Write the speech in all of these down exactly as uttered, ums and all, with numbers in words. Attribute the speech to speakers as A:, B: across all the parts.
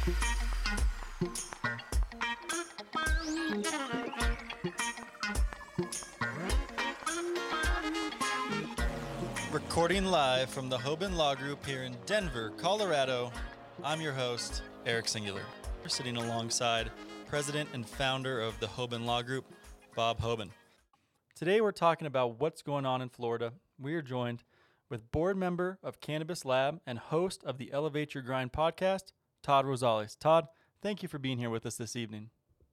A: Recording live from the Hoban Law Group here in Denver, Colorado, I'm your host, Eric Singular. We're sitting alongside President and founder of the Hoban Law Group, Bob Hoban. Today we're talking about what's going on in Florida. We are joined with board member of Cannabis Lab and host of the Elevate Your Grind podcast, Todd Rosales. Todd, thank you for being here with us this evening.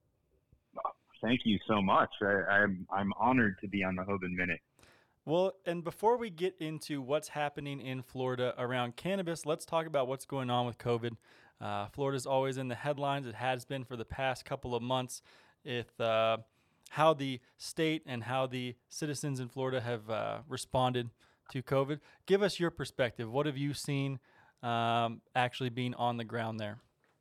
B: Thank you so much. I, I'm I'm honored to be on the Hoban Minute.
A: Well, and before we get into what's happening in Florida around cannabis, let's talk about what's going on with COVID. Uh, Florida's always in the headlines. It has been for the past couple of months. If uh, how the state and how the citizens in Florida have uh, responded to COVID. Give us your perspective. What have you seen um, actually being on the ground there?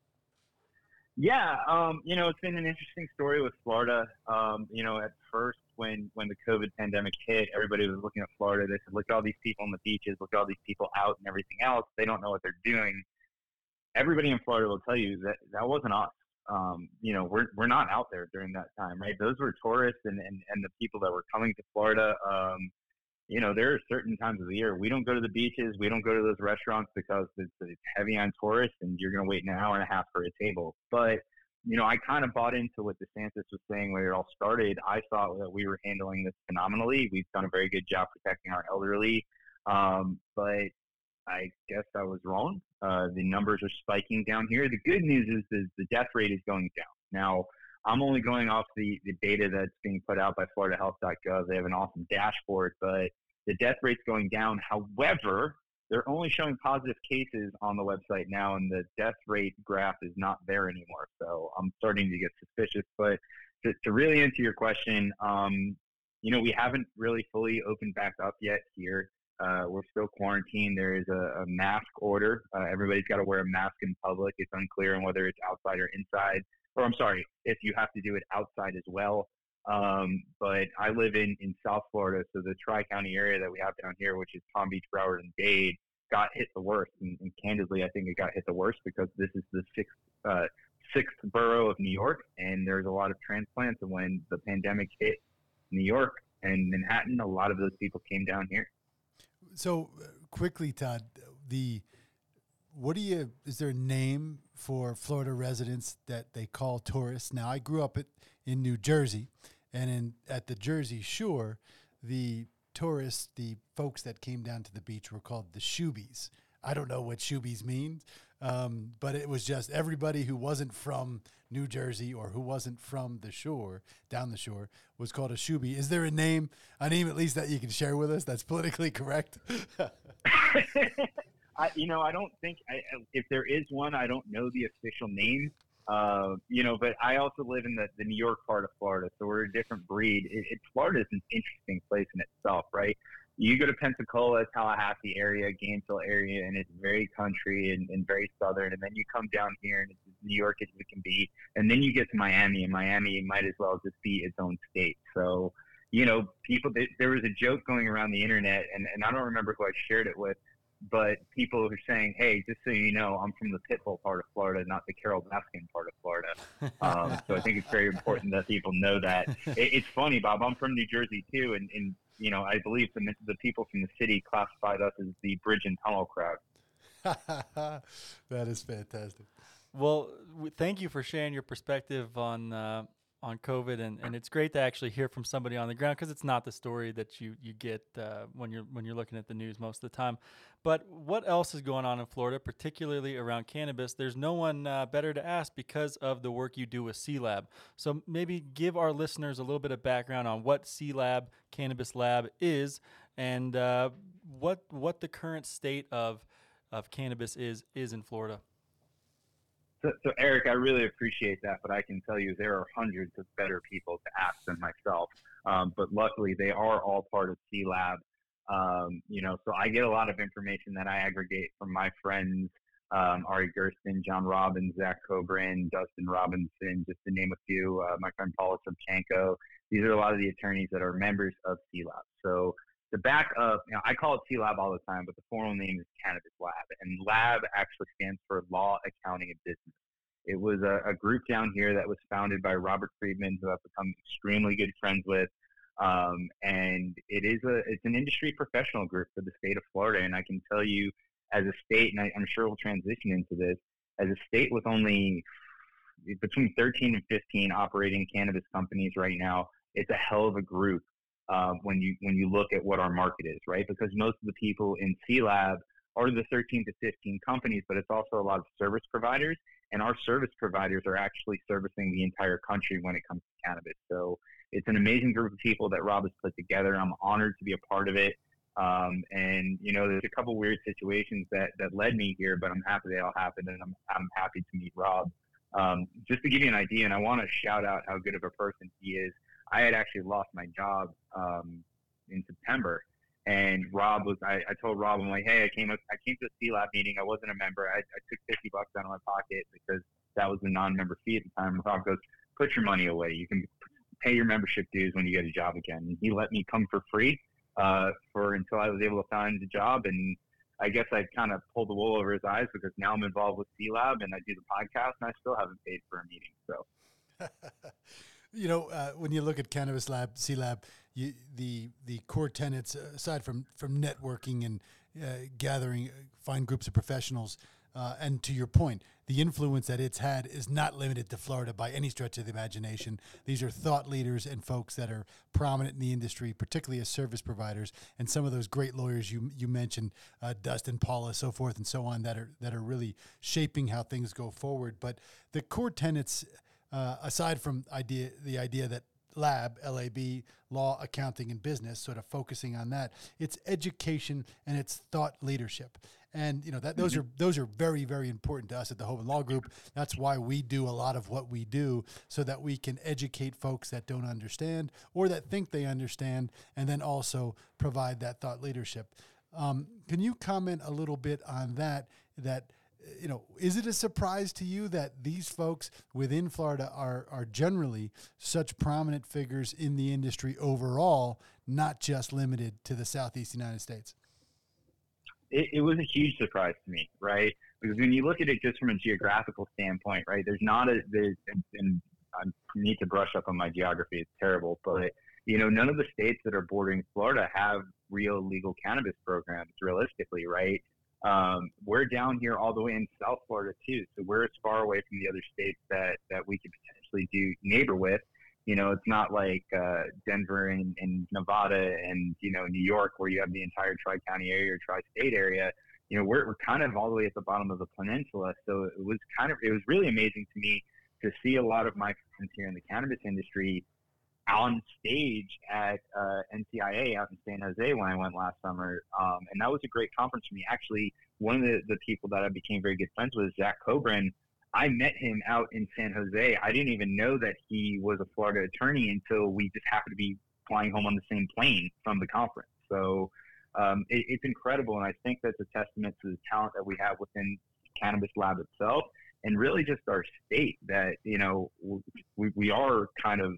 B: Yeah, um, you know, it's been an interesting story with Florida. Um, you know, at first when, when the COVID pandemic hit, everybody was looking at Florida. They said, look at all these people on the beaches, look at all these people out and everything else. They don't know what they're doing. Everybody in Florida will tell you that that wasn't us. Um, you know, we're we're not out there during that time, right? Those were tourists and, and, and the people that were coming to Florida. Um, you know, there are certain times of the year we don't go to the beaches, we don't go to those restaurants because it's, it's heavy on tourists, and you're going to wait an hour and a half for a table. But you know, I kind of bought into what DeSantis was saying when it all started. I thought that we were handling this phenomenally. We've done a very good job protecting our elderly, um, but I guess I was wrong. Uh, the numbers are spiking down here. The good news is, is the death rate is going down. Now, I'm only going off the, the data that's being put out by Florida Health dot gov. They have an awesome dashboard, but the death rate's going down. However, they're only showing positive cases on the website now, and the death rate graph is not there anymore. So I'm starting to get suspicious. But to, to really answer your question, um, you know, we haven't really fully opened back up yet here. Uh, we're still quarantined. There is a, a mask order. Uh, everybody's got to wear a mask in public. It's unclear on whether it's outside or inside. Or I'm sorry, if you have to do it outside as well. Um, but I live in, in South Florida, so the Tri-County area that we have down here, which is Palm Beach, Broward, and Dade, got hit the worst. And, and candidly, I think it got hit the worst because this is the sixth uh, sixth borough of New York, and there's a lot of transplants. And when the pandemic hit New York and Manhattan, a lot of those people came down here.
C: So uh, quickly, Todd, the what do you is there a name for Florida residents that they call tourists? Now, I grew up at, in New Jersey, and in at the Jersey Shore, the tourists, the folks that came down to the beach were called the shoobies. I don't know what shoobies means, um, but it was just everybody who wasn't from New Jersey or who wasn't from the shore, down the shore, was called a shoobie. Is there a name, a name at least that you can share with us that's politically correct?
B: I, you know, I don't think, I, if there is one, I don't know the official name. Uh, you know, but I also live in the, the New York part of Florida, so we're a different breed. It, it, Florida is an interesting place in itself, right? You go to Pensacola, Tallahassee area, Gainesville area, and it's very country and, and very southern. And then you come down here, and it's as New York as it can be. And then you get to Miami, and Miami might as well just be its own state. So, you know, people, there was a joke going around the internet, and, and I don't remember who I shared it with, but people are saying, hey, just so you know, I'm from the Pitbull part of Florida, not the Carole Baskin part of Florida. Um, so I think it's very important that people know that. It, it's funny, Bob, I'm from New Jersey too, and, and you know, I believe the, the people from the city classified us as the bridge and tunnel crowd.
C: That is fantastic.
A: Well, w- thank you for sharing your perspective on uh, on COVID, and, and it's great to actually hear from somebody on the ground, because it's not the story that you you get uh, when you're when you're looking at the news most of the time. But what else is going on in Florida, particularly around cannabis? There's no one uh, better to ask because of the work you do with C-Lab. So maybe give our listeners a little bit of background on what C-Lab, Cannabis Lab, is, and uh, what what the current state of of cannabis is is in Florida.
B: So, so, Eric, I really appreciate that, but I can tell you there are hundreds of better people to ask than myself. Um, but luckily, they are all part of C-Lab. Um, you know, so I get a lot of information that I aggregate from my friends, um, Ari Gersten, John Robbins, Zach Coburn, Dustin Robinson, just to name a few, uh, my friend Paula Sobchenko. These are a lot of the attorneys that are members of C-Lab. So the back of, you know, I call it C-Lab all the time, but the formal name is Cannabis Lab. And Lab actually stands for Law, Accounting, and Business. It was a, a group down here that was founded by Robert Friedman, who I've become extremely good friends with. Um, and it is a it's an industry professional group for the state of Florida. And I can tell you, as a state, and I, I'm sure we'll transition into this, as a state with only between thirteen and fifteen operating cannabis companies right now, it's a hell of a group uh, when you when you look at what our market is, right? Because most of the people in C-Lab are the thirteen to fifteen companies, but it's also a lot of service providers, and our service providers are actually servicing the entire country when it comes to cannabis. So it's an amazing group of people that Rob has put together. I'm honored to be a part of it. Um, and, you know, there's a couple weird situations that, that led me here, but I'm happy they all happened, and I'm, I'm happy to meet Rob. Um, just to give you an idea, and I want to shout out how good of a person he is. I had actually lost my job um, in September, and Rob was, I, I told Rob, I'm like, hey, I came up, I came to a C-Lab meeting. I wasn't a member. I, I took fifty bucks out of my pocket because that was the non-member fee at the time. Rob goes, put your money away. You can pay your membership dues when you get a job again. And he let me come for free uh, for until I was able to find a job. And I guess I kind of pulled the wool over his eyes because now I'm involved with C-Lab and I do the podcast, and I still haven't paid for a meeting. So,
C: you know, uh, when you look at Cannabis Lab, C-Lab, you, the the core tenets, aside from from networking and uh, gathering, find groups of professionals, uh, and to your point, the influence that it's had is not limited to Florida by any stretch of the imagination. These are thought leaders and folks that are prominent in the industry, particularly as service providers, and some of those great lawyers you you mentioned, uh, Dustin, Paula, so forth and so on, that are that are really shaping how things go forward. But the core tenets, uh, aside from idea the idea that Lab, L A B, law, accounting, and business, sort of focusing on that, it's education and it's thought leadership. And, you know, that those are those are very, very important to us at the Hoban Law Group. That's why we do a lot of what we do, so that we can educate folks that don't understand or that think they understand, and then also provide that thought leadership. Um, can you comment a little bit on that, that, you know, is it a surprise to you that these folks within Florida are are generally such prominent figures in the industry overall, not just limited to the Southeast United States?
B: It, it was a huge surprise to me, right? Because when you look at it just from a geographical standpoint, right, there's not a, there's, and I need to brush up on my geography, it's terrible, but, you know, none of the states that are bordering Florida have real legal cannabis programs, realistically, right? Um, we're down here all the way in South Florida too, so we're as far away from the other states that, that we could potentially do neighbor with. You know, it's not like uh, Denver and, and Nevada and, you know, New York, where you have the entire Tri-County area or Tri-State area. You know, we're, we're kind of all the way at the bottom of the peninsula. So it was kind of, it was really amazing to me to see a lot of my friends here in the cannabis industry on stage at uh, N C I A out in San Jose when I went last summer. Um, and that was a great conference for me. Actually, one of the, the people that I became very good friends with, Zach Coburn, I met him out in San Jose. I didn't even know that he was a Florida attorney until we just happened to be flying home on the same plane from the conference. So um, it, it's incredible, and I think that's a testament to the talent that we have within Cannabis Lab itself, and really just our state that, you know, we, we are kind of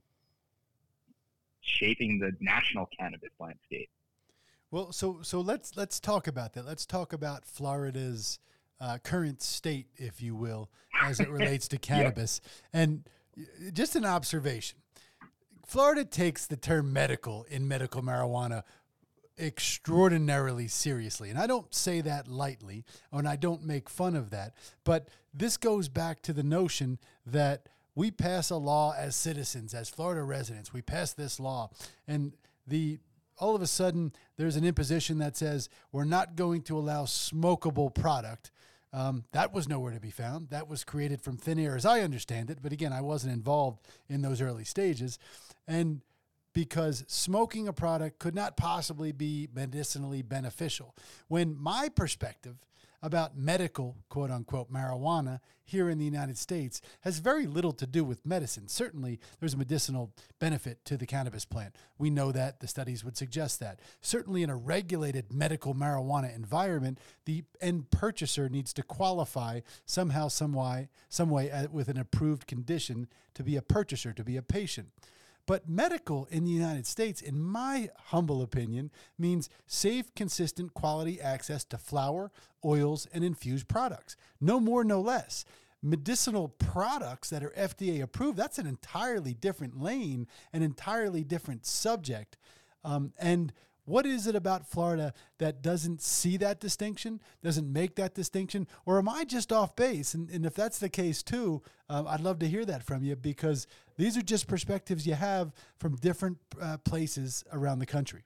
B: shaping the national cannabis landscape.
C: Well, so so let's let's talk about that. Let's talk about Florida's uh, current state, if you will, as it relates to cannabis. Yep. And just an observation: Florida takes the term medical in medical marijuana extraordinarily seriously. And I don't say that lightly, and I don't make fun of that. But this goes back to the notion that we pass a law as citizens, as Florida residents. We pass this law, and the all of a sudden there's an imposition that says we're not going to allow smokable product. Um, that was nowhere to be found. That was created from thin air, as I understand it. But again, I wasn't involved in those early stages. And because smoking a product could not possibly be medicinally beneficial. When my perspective about medical, quote unquote, marijuana here in the United States has very little to do with medicine. Certainly, there's a medicinal benefit to the cannabis plant. We know that. The studies would suggest that. Certainly, in a regulated medical marijuana environment, the end purchaser needs to qualify somehow, some way, some way uh, with an approved condition to be a purchaser, to be a patient. But medical in the United States, in my humble opinion, means safe, consistent, quality access to flower, oils, and infused products. No more, no less. medicinal products that are F D A approved, that's an entirely different lane, an entirely different subject. Um, and what is it about Florida that doesn't see that distinction, doesn't make that distinction? Or am I just off base? And, and if that's the case too, uh, I'd love to hear that from you, because these are just perspectives you have from different uh, places around the country.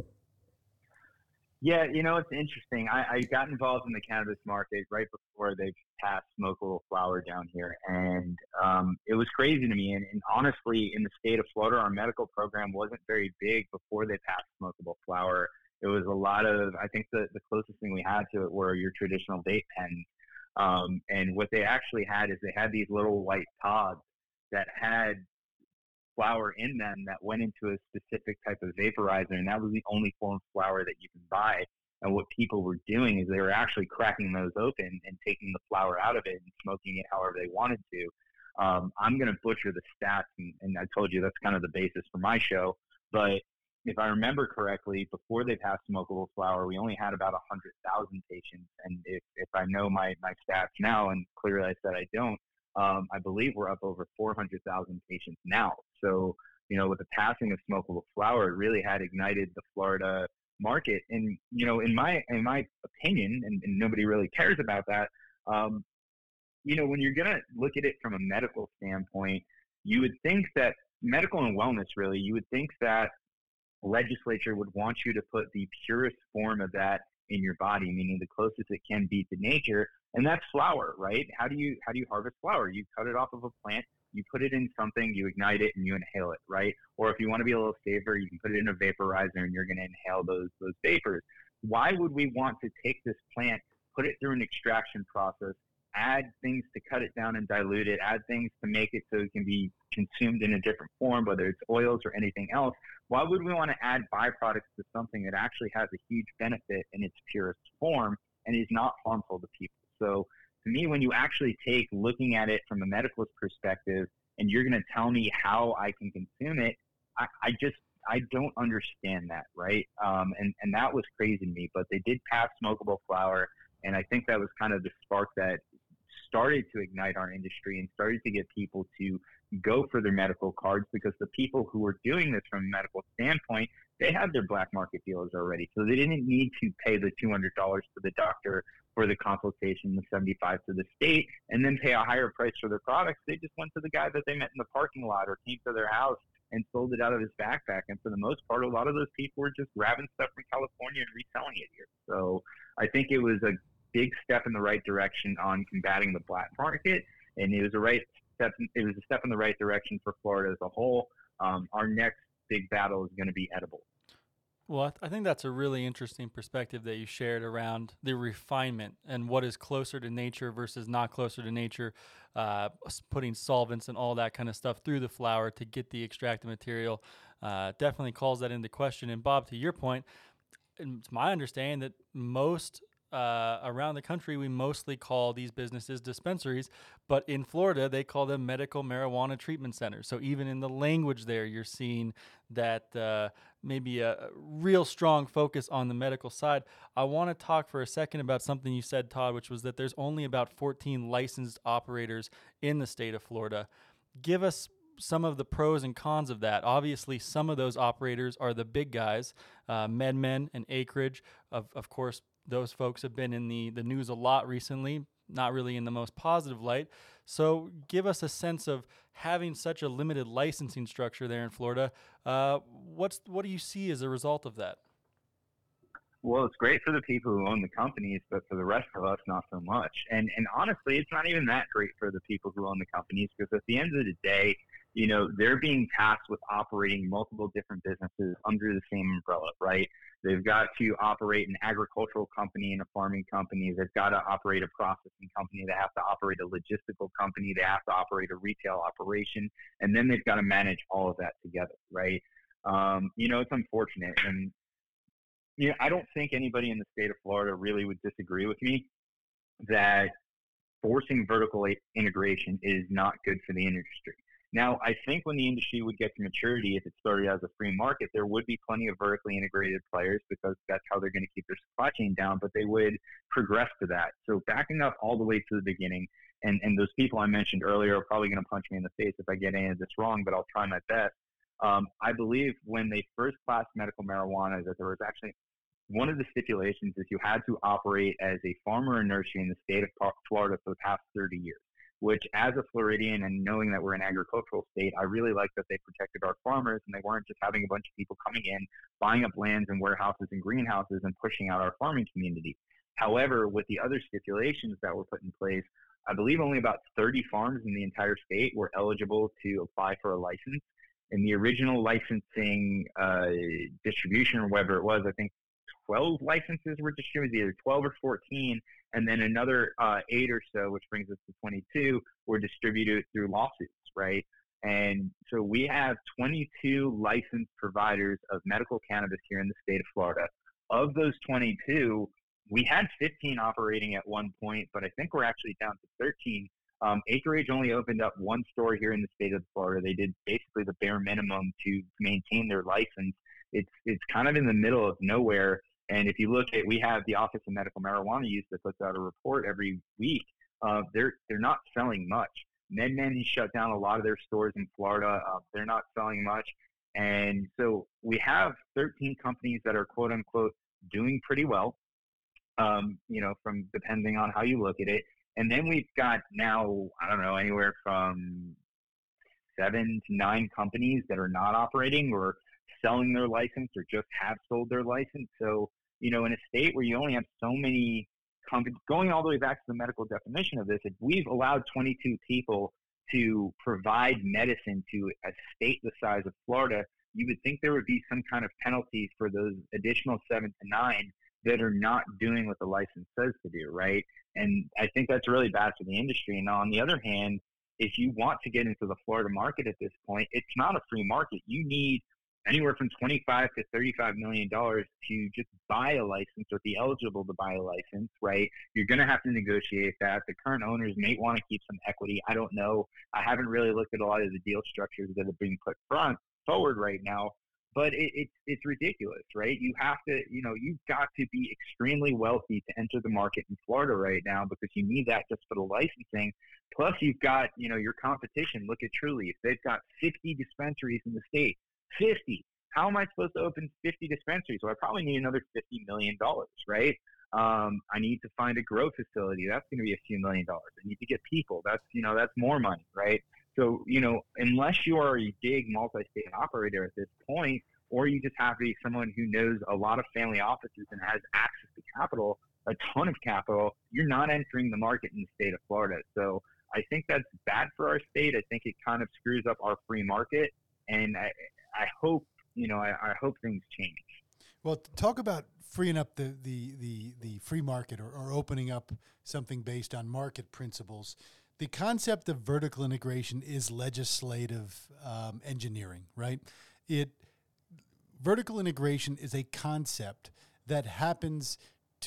B: Yeah, you know, it's interesting. I, I got involved in the cannabis market right before they passed smokable flower down here. And um, it was crazy to me. And, and honestly, in the state of Florida, our medical program wasn't very big before they passed smokable flower. It was a lot of, I think the, the closest thing we had to it were your traditional vape pens. Um, and what they actually had is they had these little white pods that had flower in them that went into a specific type of vaporizer, and that was the only form of flower that you can buy. And what people were doing is they were actually cracking those open and taking the flower out of it and smoking it however they wanted to. Um, I'm going to butcher the stats, and, and I told you that's kind of the basis for my show. But if I remember correctly, before they passed smokable flower, we only had about one hundred thousand patients. And if, if I know my, my stats now, and clearly I said I don't, Um, I believe we're up over four hundred thousand patients now. So, you know, with the passing of smokable flower, it really had ignited the Florida market. And, you know, in my in my opinion, and, and nobody really cares about that, um, you know, when you're going to look at it from a medical standpoint, you would think that medical and wellness, really, you would think that legislature would want you to put the purest form of that in your body, meaning the closest it can be to nature. And that's flower, right? How do you how do you harvest flower? You cut it off of a plant, you put it in something, you ignite it, and you inhale it, right? Or if you want to be a little safer, you can put it in a vaporizer, and you're going to inhale those those vapors. Why would we want to take this plant, put it through an extraction process, add things to cut it down and dilute it, add things to make it so it can be consumed in a different form, whether it's oils or anything else? Why would we want to add byproducts to something that actually has a huge benefit in its purest form and is not harmful to people? So to me, when you actually take looking at it from a medicalist perspective, and you're going to tell me how I can consume it, I, I just, I don't understand that, right? Um, and, and that was crazy to me. But they did pass smokable flower, and I think that was kind of the spark that started to ignite our industry and started to get people to go for their medical cards, because the people who were doing this from a medical standpoint, they had their black market dealers already. So they didn't need to pay the two hundred dollars to the doctor for the consultation, the seventy-five dollars to the state, and then pay a higher price for their products. They just went to the guy that they met in the parking lot or came to their house and sold it out of his backpack. And for the most part, a lot of those people were just grabbing stuff from California and reselling it here. So I think it was a big step in the right direction on combating the black market, and it was a right step. It was a step in the right direction for Florida as a whole. Um, our next big battle is going to be edible.
A: Well, I, th- I think that's a really interesting perspective that you shared around the refinement and what is closer to nature versus not closer to nature, uh, putting solvents and all that kind of stuff through the flower to get the extracted material. Uh, definitely calls that into question. And Bob, to your point, it's my understanding that most Uh, around the country, we mostly call these businesses dispensaries, but in Florida, they call them medical marijuana treatment centers. So even in the language there, you're seeing that uh, maybe a, a real strong focus on the medical side. I want to talk for a second about something you said, Todd, which was that there's only about fourteen licensed operators in the state of Florida. Give us some of the pros and cons of that. Obviously, some of those operators are the big guys, uh, MedMen and Acreage. Of, of course, those folks have been in the, the news a lot recently, not really in the most positive light. So give us a sense of having such a limited licensing structure there in Florida. Uh, what's what do you see as a result of that?
B: Well, it's great for the people who own the companies, but for the rest of us, not so much. And and honestly, it's not even that great for the people who own the companies, because at the end of the day, you know, they're being tasked with operating multiple different businesses under the same umbrella, right? They've got to operate an agricultural company and a farming company. They've got to operate a processing company. They have to operate a logistical company. They have to operate a retail operation. And then they've got to manage all of that together, right? Um, you know, it's unfortunate. And, you know, I don't think anybody in the state of Florida really would disagree with me that forcing vertical integration is not good for the industry. Now, I think when the industry would get to maturity, if it started as a free market, there would be plenty of vertically integrated players, because that's how they're going to keep their supply chain down, but they would progress to that. So backing up all the way to the beginning, And, and those people I mentioned earlier are probably going to punch me in the face if I get any of this wrong, but I'll try my best. Um, I believe when they first classed medical marijuana, that there was actually one of the stipulations is you had to operate as a farmer and nursery in the state of Florida for the past thirty years, which as a Floridian and knowing that we're an agricultural state, I really like that they protected our farmers and they weren't just having a bunch of people coming in, buying up lands and warehouses and greenhouses and pushing out our farming community. However, with the other stipulations that were put in place, I believe only about thirty farms in the entire state were eligible to apply for a license. In the original licensing uh, distribution, or whatever it was, I think twelve licenses were distributed, either twelve or fourteen, and then another uh, eight or so, which brings us to twenty-two, were distributed through lawsuits, right? And so we have twenty-two licensed providers of medical cannabis here in the state of Florida. Of those twenty-two, we had fifteen operating at one point, but I think we're actually down to thirteen. Um, Acreage only opened up one store here in the state of Florida. They did basically the bare minimum to maintain their license. It's it's kind of in the middle of nowhere. And if you look at, we have the Office of Medical Marijuana Use that puts out a report every week. Uh, they're they're not selling much. MedMen has shut down a lot of their stores in Florida. Uh, they're not selling much. And so we have thirteen companies that are quote unquote doing pretty well. Um, you know, from depending on how you look at it. And then we've got now, I don't know, anywhere from seven to nine companies that are not operating or selling their license or just have sold their license. So, you know, in a state where you only have so many companies, going all the way back to the medical definition of this, if we've allowed twenty-two people to provide medicine to a state the size of Florida, you would think there would be some kind of penalties for those additional seven to nine that are not doing what the license says to do, right? And I think that's really bad for the industry. Now, on the other hand, if you want to get into the Florida market at this point, it's not a free market. You need anywhere from twenty-five to thirty-five million dollars to just buy a license or be eligible to buy a license, right? You're going to have to negotiate that. The current owners may want to keep some equity. I don't know. I haven't really looked at a lot of the deal structures that are being put front forward right now. But it, it, it's ridiculous, right? You have to, you know, you've got to be extremely wealthy to enter the market in Florida right now because you need that just for the licensing. Plus, you've got, you know, your competition. Look at Trulieve. They've got fifty dispensaries in the state. fifty. How am I supposed to open fifty dispensaries? Well, I probably need another fifty million dollars, right? Um, I need to find a grow facility. That's going to be a few million dollars. I need to get people. That's, you know, that's more money, right? So, you know, unless you are a big multi-state operator at this point, or you just have to be someone who knows a lot of family offices and has access to capital, a ton of capital, you're not entering the market in the state of Florida. So I think that's bad for our state. I think it kind of screws up our free market. And I, I hope, you know, I, I hope things change.
C: Well, talk about freeing up the, the, the, the free market or, or opening up something based on market principles. The concept of vertical integration is legislative um, engineering, right? It vertical integration is a concept that happens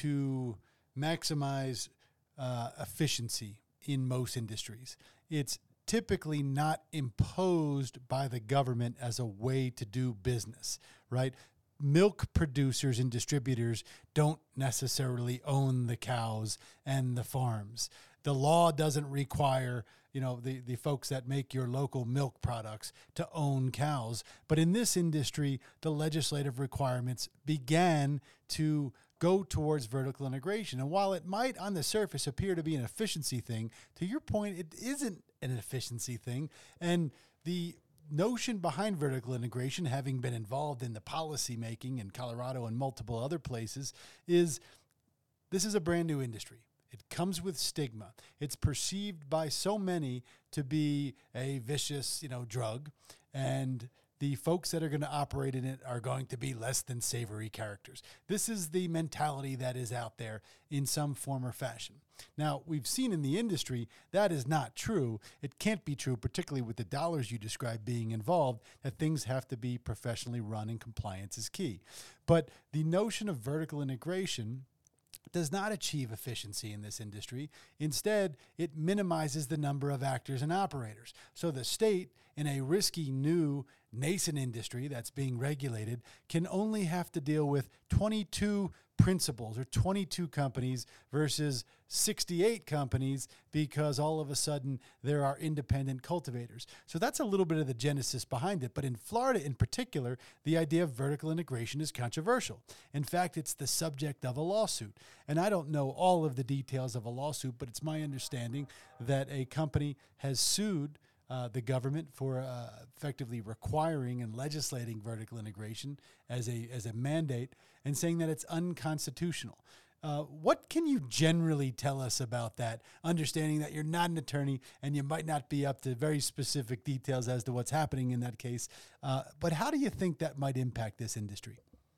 C: to maximize uh, efficiency in most industries. It's typically not imposed by the government as a way to do business, right? Milk producers and distributors don't necessarily own the cows and the farms. The law doesn't require, you know, the, the folks that make your local milk products to own cows. But in this industry, the legislative requirements began to go towards vertical integration. And while it might on the surface appear to be an efficiency thing, to your point, it isn't an efficiency thing. And the notion behind vertical integration, having been involved in the policy making in Colorado and multiple other places, is this is a brand new industry. It comes with stigma. It's perceived by so many to be a vicious, you know, drug, and the folks that are going to operate in it are going to be less than savory characters. This is the mentality that is out there in some form or fashion. Now, we've seen in the industry that is not true. It can't be true, particularly with the dollars you described being involved, that things have to be professionally run and compliance is key. But the notion of vertical integration does not achieve efficiency in this industry. Instead, it minimizes the number of actors and operators. So the state, in a risky new nascent industry that's being regulated can only have to deal with twenty-two principals or twenty-two companies versus sixty-eight companies because all of a sudden there are independent cultivators. So that's a little bit of the genesis behind it. But in Florida in particular, the idea of vertical integration is controversial. In fact, it's the subject of a lawsuit. And I don't know all of the details of a lawsuit, but it's my understanding that a company has sued Uh, the government for uh, effectively requiring and legislating vertical integration as a as a mandate and saying that it's unconstitutional. Uh, what can you generally tell us about that, understanding that you're not an attorney and you might not be up to very specific details as to what's happening in that case, uh, but how do you think that might impact this industry?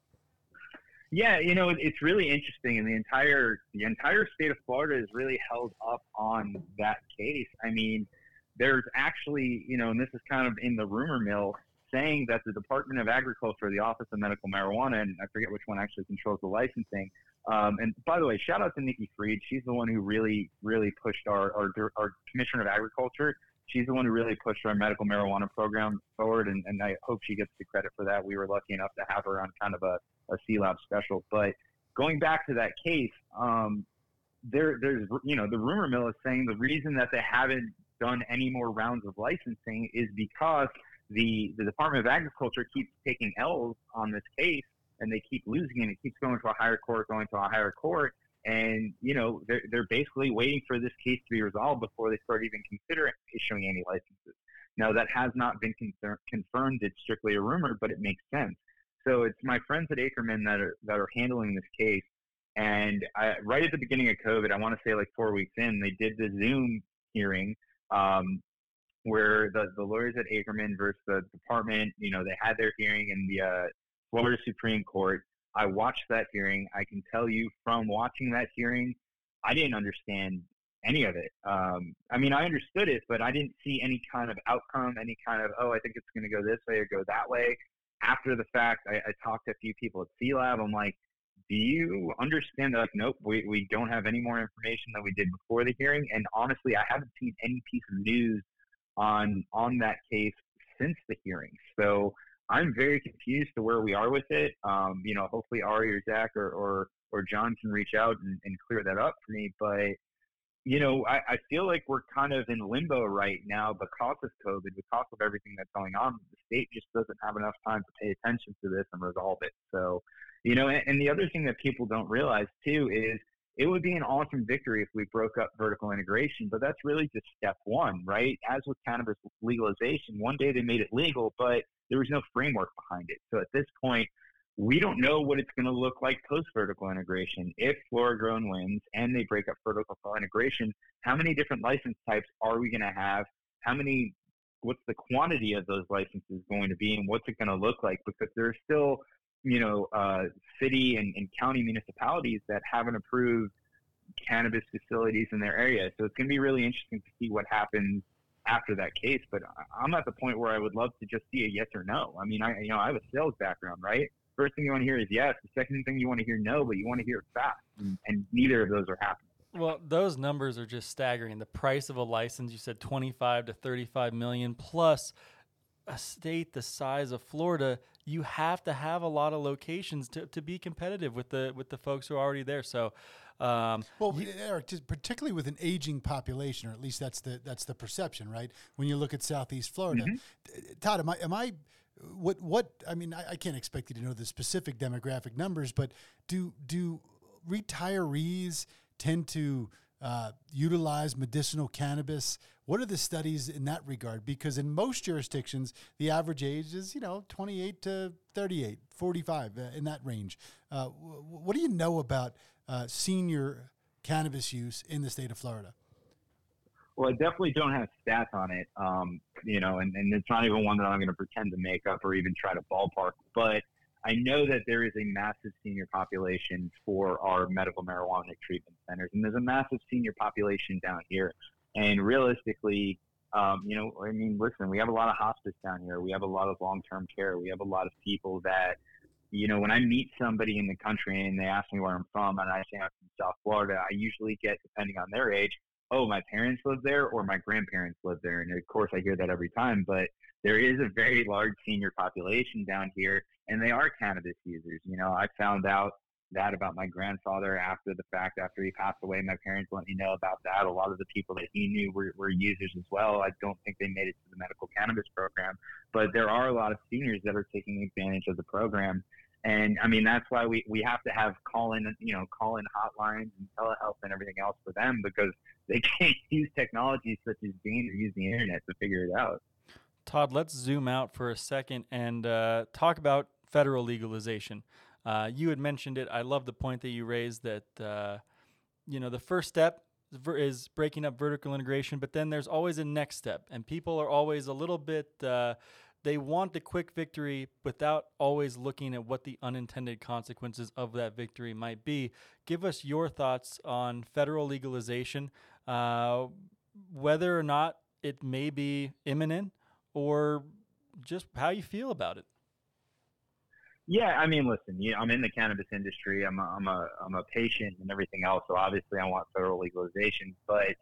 B: Yeah, you know, it's really interesting, and the entire the entire state of Florida is really held up on that case. I mean, there's actually, you know, and this is kind of in the rumor mill, saying that the Department of Agriculture, the Office of Medical Marijuana, and I forget which one actually controls the licensing. Um, and by the way, shout out to Nikki Fried. She's the one who really, really pushed our, our, our Commissioner of Agriculture. She's the one who really pushed our medical marijuana program forward, and, and I hope she gets the credit for that. We were lucky enough to have her on kind of a, a C LAB special. But going back to that case, um, there, there's, you know, the rumor mill is saying the reason that they haven't done any more rounds of licensing is because the the Department of Agriculture keeps taking L's on this case, and they keep losing, and it keeps going to a higher court, going to a higher court, and you know they're they're basically waiting for this case to be resolved before they start even considering issuing any licenses. Now that has not been con- confirmed; it's strictly a rumor, but it makes sense. So it's my friends at Ackerman that are that are handling this case, and I, right at the beginning of COVID, I want to say like four weeks in, they did the Zoom hearing. Um, where the, the lawyers at Ackerman versus the department, you know, they had their hearing in the uh, Florida Supreme Court. I watched that hearing. I can tell you from watching that hearing, I didn't understand any of it. Um, I mean, I understood it, but I didn't see any kind of outcome, any kind of, oh, I think it's going to go this way or go that way. After the fact, I, I talked to a few people at C LAB. I'm like, do you understand that? Like, nope, we, we don't have any more information than we did before the hearing. And honestly, I haven't seen any piece of news on on that case since the hearing. So I'm very confused to where we are with it. Um, you know, hopefully Ari or Zach or, or, or John can reach out and, and clear that up for me. But, you know, I, I feel like we're kind of in limbo right now because of COVID, because of everything that's going on. The state just doesn't have enough time to pay attention to this and resolve it. So, you know, and, and the other thing that people don't realize, too, is it would be an awesome victory if we broke up vertical integration, but that's really just step one, right? As with cannabis legalization, one day they made it legal, but there was no framework behind it. So at this point, we don't know what it's going to look like post-vertical integration. If Flora Grown wins and they break up vertical integration, how many different license types are we going to have? How many, what's the quantity of those licenses going to be, and what's it going to look like? Because there's still you know, uh, city and, and county municipalities that haven't approved cannabis facilities in their area. So it's going to be really interesting to see what happens after that case. But I'm at the point where I would love to just see a yes or no. I mean, I you know, I have a sales background, right? First thing you want to hear is yes. The second thing you want to hear no, but you want to hear it fast. And, and neither of those are happening.
A: Well, those numbers are just staggering. The price of a license, you said twenty-five to thirty-five million plus a state the size of Florida, you have to have a lot of locations to, to be competitive with the with the folks who are already there. So, um,
C: well, you, Eric, just particularly with an aging population, or at least that's the that's the perception, right? When you look at Southeast Florida, mm-hmm. Todd, am I am I what what I mean? I, I can't expect you to know the specific demographic numbers, but do do retirees tend to uh, utilize medicinal cannabis? What are the studies in that regard? Because in most jurisdictions, the average age is, you know, twenty-eight to thirty-eight, forty-five, uh, in that range. Uh, w- what do you know about uh, senior cannabis use in the state of Florida?
B: Well, I definitely don't have stats on it, um, you know, and, and it's not even one that I'm going to pretend to make up or even try to ballpark. But I know that there is a massive senior population for our medical marijuana treatment centers, and there's a massive senior population down here. And realistically, um, you know, I mean, listen, we have a lot of hospice down here. We have a lot of long-term care. We have a lot of people that, you know, when I meet somebody in the country and they ask me where I'm from and I say I'm from South Florida, I usually get, depending on their age, oh, my parents live there or my grandparents live there. And of course, I hear that every time. But there is a very large senior population down here, and they are cannabis users. You know, I found out that about my grandfather after the fact, after he passed away. My parents let me know about that. A lot of the people that he knew were, were users as well. I don't think they made it to the medical cannabis program, but there are a lot of seniors that are taking advantage of the program. And I mean, that's why we, we have to have call in, you know, call in hotlines and telehealth and everything else for them, because they can't use technology such as Beam or use the internet to figure it out.
A: Todd, let's zoom out for a second and uh, talk about federal legalization. Uh, you had mentioned it. I love the point that you raised that, uh, you know, the first step is breaking up vertical integration, but then there's always a next step. And people are always a little bit, uh, they want the quick victory without always looking at what the unintended consequences of that victory might be. Give us your thoughts on federal legalization, uh, whether or not it may be imminent, or just how you feel about it.
B: Yeah, I mean, listen, you know, I'm in the cannabis industry. I'm a, I'm a I'm a patient and everything else. So obviously, I want federal legalization. But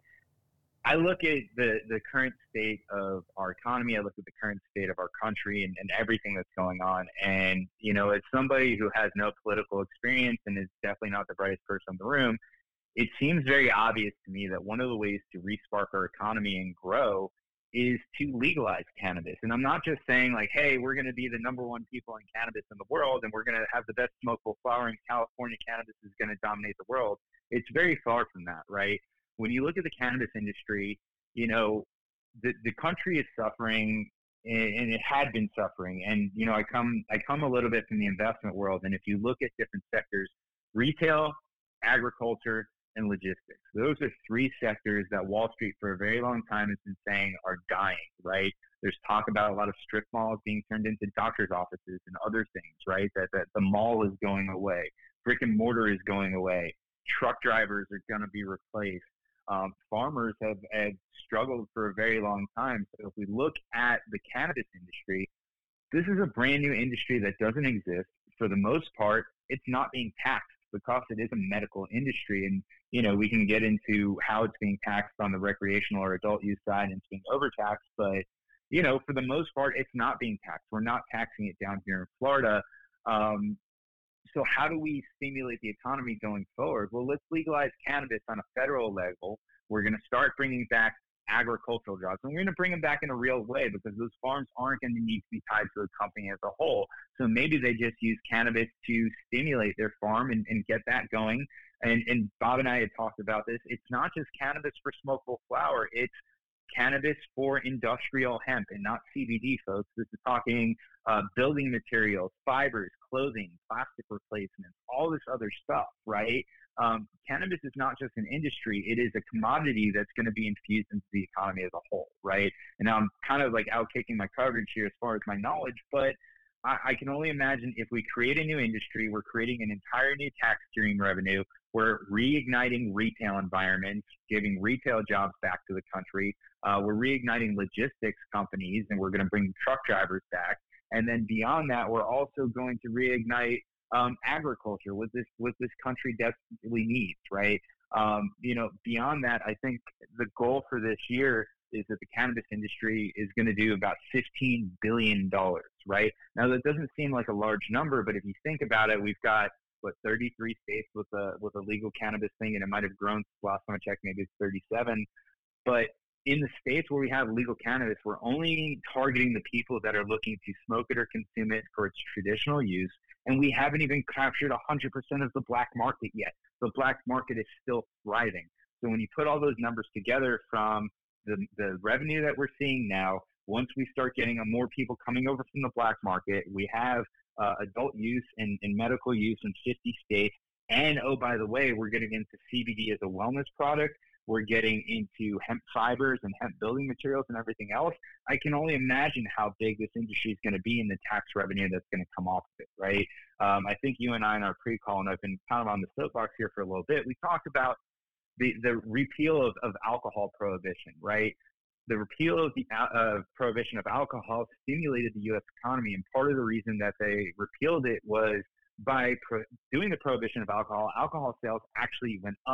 B: I look at the, the current state of our economy. I look at the current state of our country and, and everything that's going on. And you know, as somebody who has no political experience and is definitely not the brightest person in the room, it seems very obvious to me that one of the ways to respark our economy and grow is to legalize cannabis. And I'm not just saying like, hey, we're going to be the number one people in cannabis in the world and we're going to have the best smokable flower in California. Cannabis is going to dominate the world. It's very far from that, right? When you look at the cannabis industry, you know, the, the country is suffering, and it had been suffering. And, you know, I come, I come a little bit from the investment world. And if you look at different sectors, retail, agriculture, and logistics. Those are three sectors that Wall Street for a very long time has been saying are dying, right? There's talk about a lot of strip malls being turned into doctor's offices and other things, right? That, that the mall is going away. Brick and mortar is going away. Truck drivers are going to be replaced. Um, farmers have, have struggled for a very long time. So if we look at the cannabis industry, this is a brand new industry that doesn't exist. For the most part, it's not being taxed because it is a medical industry. And, you know, we can get into how it's being taxed on the recreational or adult use side and it's being overtaxed. But, you know, for the most part, it's not being taxed. We're not taxing it down here in Florida. Um, so how do we stimulate the economy going forward? Well, let's legalize cannabis on a federal level. We're going to start bringing back agricultural jobs, and we're going to bring them back in a real way, because those farms aren't going to need to be tied to a company as a whole. So maybe they just use cannabis to stimulate their farm and, and get that going. And, and Bob and I had talked about this. It's not just cannabis for smokable flower. It's cannabis for industrial hemp and not C B D, folks. This is talking uh, building materials, fibers, clothing, plastic replacements, all this other stuff, right? Um, cannabis is not just an industry. It is a commodity that's going to be infused into the economy as a whole, right? And now I'm kind of like out kicking my coverage here as far as my knowledge, but I, I can only imagine if we create a new industry, we're creating an entire new tax stream revenue. We're reigniting retail environments, giving retail jobs back to the country. Uh, we're reigniting logistics companies, and we're going to bring truck drivers back. And then beyond that, we're also going to reignite um, agriculture, what this what this country desperately needs, right? Um, you know, beyond that, I think the goal for this year is that the cannabis industry is going to do about fifteen billion dollars, right? Now, that doesn't seem like a large number, but if you think about it, we've got, what, thirty-three states with a, with a legal cannabis thing, and it might have grown last time I checked, maybe it's thirty-seven. But in the states where we have legal cannabis, we're only targeting the people that are looking to smoke it or consume it for its traditional use. And we haven't even captured one hundred percent of the black market yet. The black market is still thriving. So when you put all those numbers together from the, the revenue that we're seeing now, once we start getting more people coming over from the black market, we have uh, adult use and, and medical use in fifty states. And, oh, by the way, we're getting into C B D as a wellness product. We're getting into hemp fibers and hemp building materials and everything else. I can only imagine how big this industry is going to be and the tax revenue that's going to come off of it, right? Um, I think you and I in our pre-call, and I've been kind of on the soapbox here for a little bit, we talked about the, the repeal of, of alcohol prohibition, right? The repeal of the uh, prohibition of alcohol stimulated the U S economy, and part of the reason that they repealed it was by pro- doing the prohibition of alcohol, alcohol sales actually went up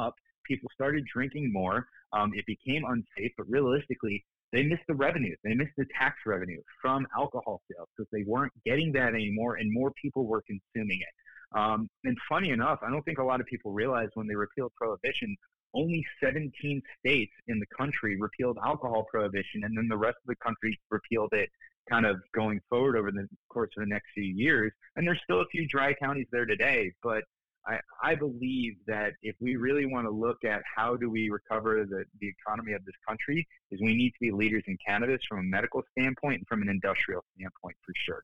B: People started drinking more. Um, it became unsafe, but realistically, they missed the revenue. They missed the tax revenue from alcohol sales because they weren't getting that anymore, and more people were consuming it. Um, and funny enough, I don't think a lot of people realize when they repealed prohibition, only seventeen states in the country repealed alcohol prohibition, and then the rest of the country repealed it kind of going forward over the course of the next few years. And there's still a few dry counties there today, but I, I believe that if we really want to look at how do we recover the, the economy of this country, is we need to be leaders in cannabis from a medical standpoint and from an industrial standpoint for sure.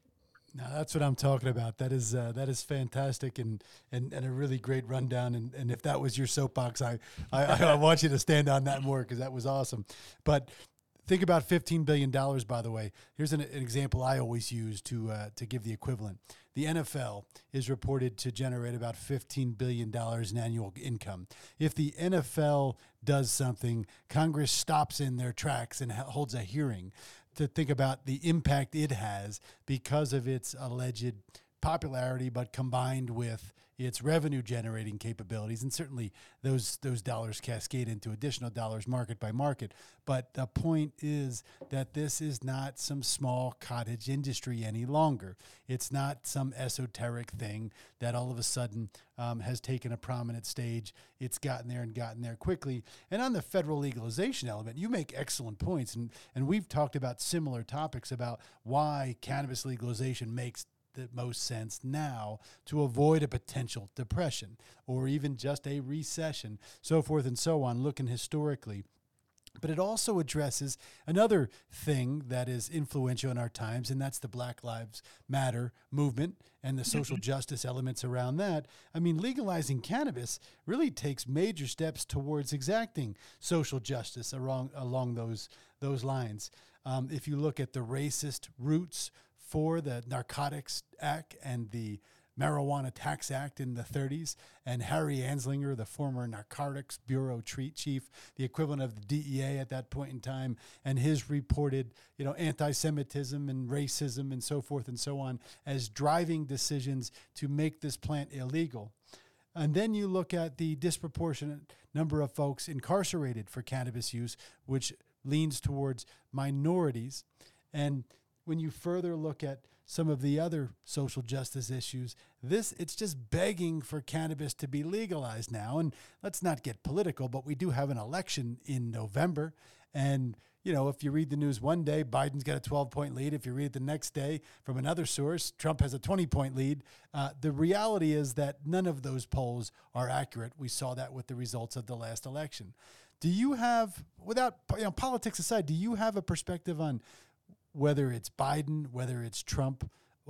C: Now that's what I'm talking about. That is uh, that is fantastic and, and, and a really great rundown. And, and if that was your soapbox, I, I, I want you to stand on that more because that was awesome. But think about fifteen billion dollars, by the way. Here's an, an example I always use to uh, to give the equivalent. The N F L is reported to generate about fifteen billion dollars in annual income. If the N F L does something, Congress stops in their tracks and ha- holds a hearing to think about the impact it has because of its alleged popularity, but combined with its revenue-generating capabilities, and certainly those those dollars cascade into additional dollars market by market. But the point is that this is not some small cottage industry any longer. It's not some esoteric thing that all of a sudden um, has taken a prominent stage. It's gotten there and gotten there quickly. And on the federal legalization element, you make excellent points, and, and we've talked about similar topics about why cannabis legalization makes the most sense now to avoid a potential depression or even just a recession, so forth and so on, looking historically. But it also addresses another thing that is influential in our times, and that's the Black Lives Matter movement and the social justice elements around that. I mean, legalizing cannabis really takes major steps towards exacting social justice along, along those, those lines. Um, if you look at the racist roots for the Narcotics Act and the Marijuana Tax Act in the thirties, and Harry Anslinger, the former Narcotics Bureau chief, the equivalent of the D E A at that point in time, and his reported, you know, anti-Semitism and racism and so forth and so on as driving decisions to make this plant illegal. And then you look at the disproportionate number of folks incarcerated for cannabis use, which leans towards minorities. And when you further look at some of the other social justice issues, this it's just begging for cannabis to be legalized now. And let's not get political, but we do have an election in November. And, you know, if you read the news one day, Biden's got a twelve-point lead. If you read it the next day from another source, Trump has a twenty-point lead. Uh, the reality is that none of those polls are accurate. We saw that with the results of the last election. Do you have, without, you know, politics aside, do you have a perspective on whether it's Biden, whether it's Trump,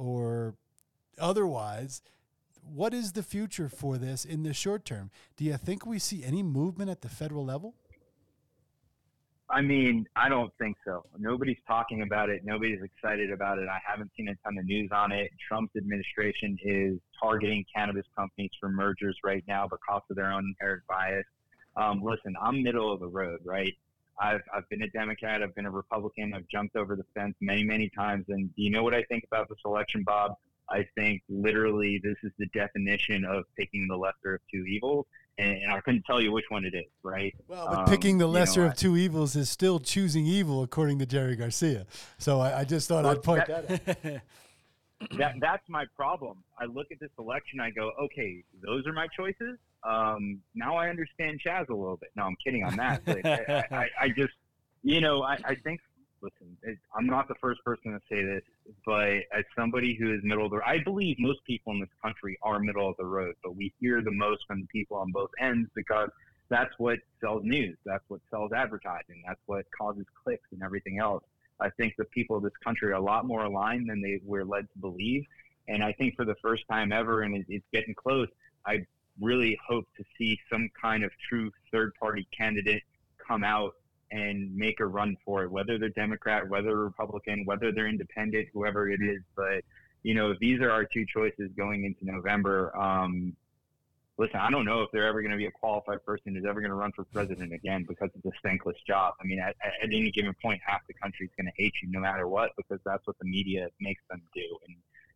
C: or otherwise, what is the future for this in the short term? Do you think we see any movement at the federal level?
B: I mean, I don't think so. Nobody's talking about it. Nobody's excited about it. I haven't seen a ton of news on it. Trump's administration is targeting cannabis companies for mergers right now because of their own inherent bias. Um, listen, I'm middle of the road, right? I've I've been a Democrat. I've been a Republican. I've jumped over the fence many, many times. And do you know what I think about this election, Bob? I think literally this is the definition of picking the lesser of two evils. And, and I couldn't tell you which one it is, right?
C: Well, but
B: um,
C: picking the lesser
B: you know,
C: of two evils is still choosing evil, according to Jerry Garcia. So I, I just thought
B: well,
C: I'd point
B: that,
C: that out.
B: that that's my problem. I look at this election, I go, okay, those are my choices. Um, now I understand Chaz a little bit. No, I'm kidding on that. But I, I, I just, you know, I, I think, listen, it, I'm not the first person to say this, but as somebody who is middle of the road, I believe most people in this country are middle of the road, but we hear the most from the people on both ends because that's what sells news. That's what sells advertising. That's what causes clicks and everything else. I think the people of this country are a lot more aligned than they were led to believe. And I think for the first time ever, and it, it's getting close, I really hope to see some kind of true third-party candidate come out and make a run for it, whether they're Democrat, whether they're Republican, whether they're independent, whoever it is. But, you know, if these are our two choices going into November, um, listen, I don't know if they're ever going to be a qualified person who's ever going to run for president again because it's a thankless job. I mean, at, at any given point, half the country is going to hate you no matter what because that's what the media makes them do. And,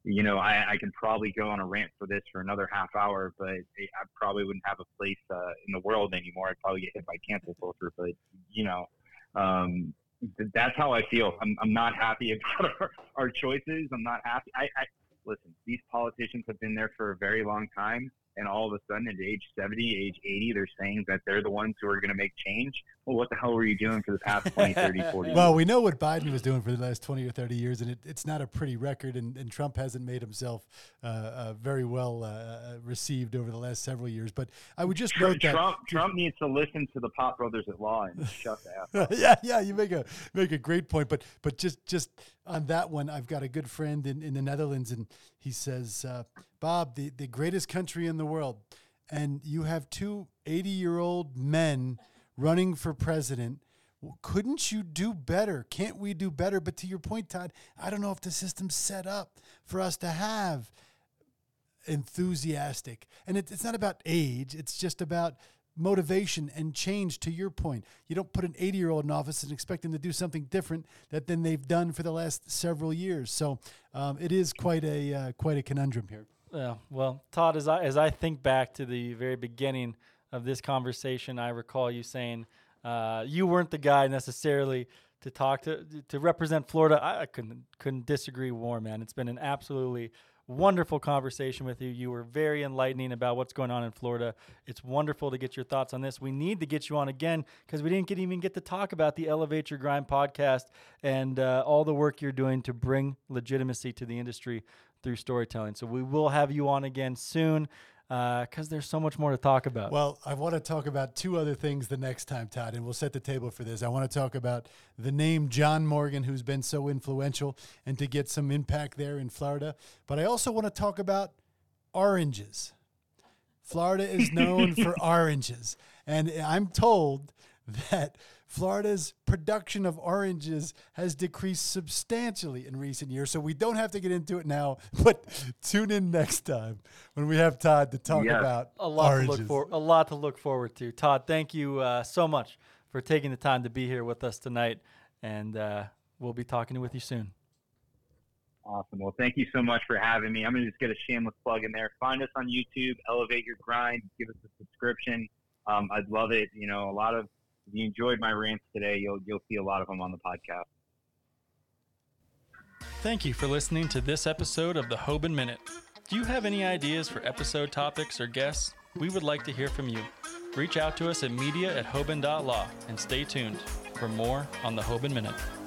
B: you know, I, I can probably go on a rant for this for another half hour, but I probably wouldn't have a place uh, in the world anymore. I'd probably get hit by cancel culture. But, you know, um, that's how I feel. I'm, I'm not happy about our, our choices. I'm not happy. I, I listen, these politicians have been there for a very long time. And all of a sudden, at age seventy, age eighty, they're saying that they're the ones who are going to make change. Well, what the hell were you doing for the past twenty, thirty, forty years?
C: Well, we know what Biden was doing for the last twenty or thirty years, and it, it's not a pretty record, and, and Trump hasn't made himself uh, uh, very well uh, received over the last several years. But I would just
B: Trump,
C: note that
B: Trump, Trump needs to listen to the Pot Brothers at Law and shut the ass up.
C: yeah, yeah, you make a make a great point. But but just just on that one, I've got a good friend in, in the Netherlands, and he says, uh, Bob, the, the greatest country in the world, and you have two eighty-year-old men running for president. Well, couldn't you do better? Can't we do better? But to your point, Todd, I don't know if the system's set up for us to have enthusiastic. And it, it's not about age. It's just about motivation and change, to your point. You don't put an eighty-year-old in office and expect them to do something different that than they've done for the last several years. So um, it is quite a uh, quite a conundrum here.
A: Yeah, well, Todd, as I as I think back to the very beginning of this conversation, I recall you saying uh, you weren't the guy necessarily to talk to to represent Florida. I, I couldn't couldn't disagree more, man. It's been an absolutely wonderful conversation with you. You were very enlightening about what's going on in Florida. It's wonderful to get your thoughts on this. We need to get you on again because we didn't get, even get to talk about the Elevate Your Grind podcast and uh, all the work you're doing to bring legitimacy to the industry through storytelling. So we will have you on again soon because uh, there's so much more to talk about.
C: Well, I want to talk about two other things the next time, Todd, and we'll set the table for this. I want to talk about the name John Morgan, who's been so influential, and to get some impact there in Florida. But I also want to talk about oranges. Florida is known for oranges, and I'm told that Florida's production of oranges has decreased substantially in recent years. So we don't have to get into it now, but tune in next time when we have Todd to talk
B: yes.
C: about
A: a lot
C: oranges.
A: To look for, a lot to look forward to. Todd, thank you uh, so much for taking the time to be here with us tonight, and uh, we'll be talking with you soon.
B: Awesome. Well, thank you so much for having me. I'm going to just get a shameless plug in there. Find us on YouTube, Elevate Your Grind. Give us a subscription. Um, I'd love it. You know, a lot of, if you enjoyed my rants today, you'll you'll see a lot of them on the podcast.
A: Thank you for listening to this episode of the Hoban Minute. Do you have any ideas for episode topics or guests? We would like to hear from you. Reach out to us at media at hoban dot law and stay tuned for more on the Hoban Minute.